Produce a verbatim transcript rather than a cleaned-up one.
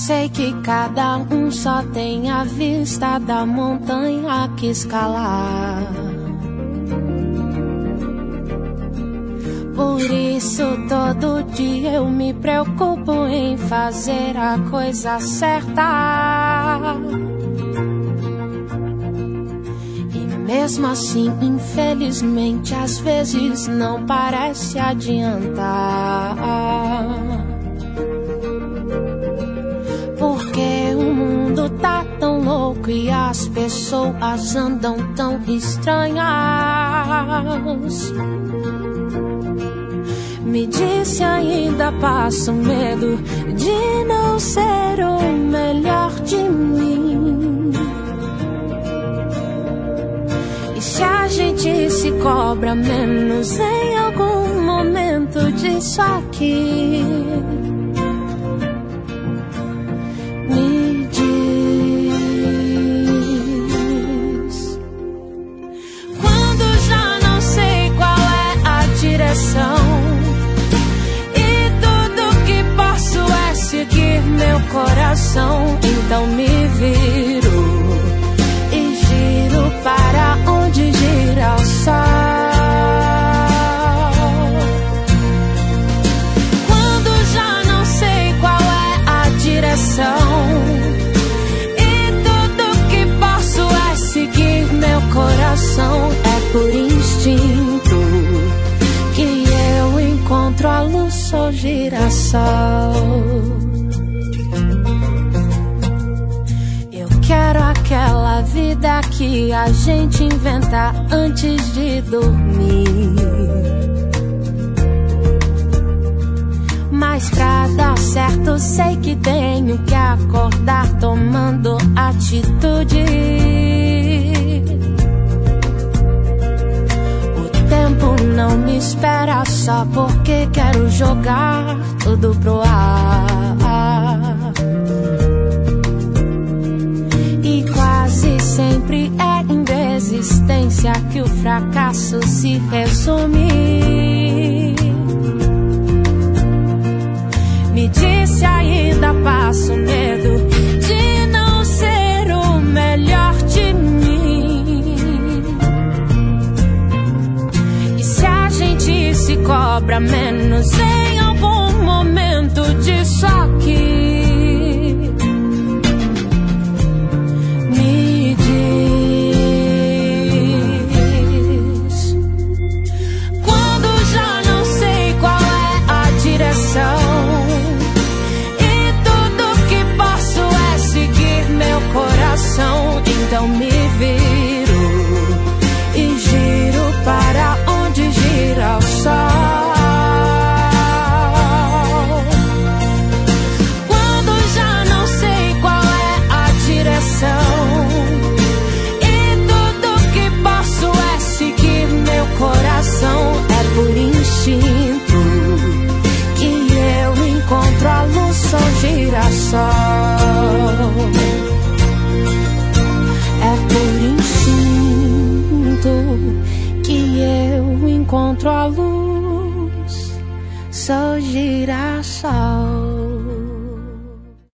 sei que cada um só tem a vista da montanha que escalar. Por isso todo dia eu me preocupo em fazer a coisa certa. E mesmo assim, infelizmente, às vezes não parece adiantar. Porque o mundo tá tão louco e as pessoas andam tão estranhas. Me disse ainda passo medo de não ser o melhor de mim. E se a gente se cobra menos em algum momento disso aqui? Me diz. Quando já não sei qual é a direção, seguir meu coração, então me viro e giro para onde gira o sol. Quando já não sei qual é a direção e tudo que posso é seguir meu coração, é por instinto que eu encontro a luz, sou girassol. Quero aquela vida que a gente inventa antes de dormir. Mas pra dar certo sei que tenho que acordar tomando atitude. O tempo não me espera só porque quero jogar tudo pro ar. Sempre é em desistência que o fracasso se resume. Me disse ainda passo medo de não ser o melhor de mim. E se a gente se cobra menos em algum momento disso aqui? Então me viro e giro para onde gira o sol. Quando já não sei qual é a direção e tudo que posso é seguir meu coração, é por instinto que eu encontro a luz, sou girassol. É por instinto que eu encontro a luz, sou girassol.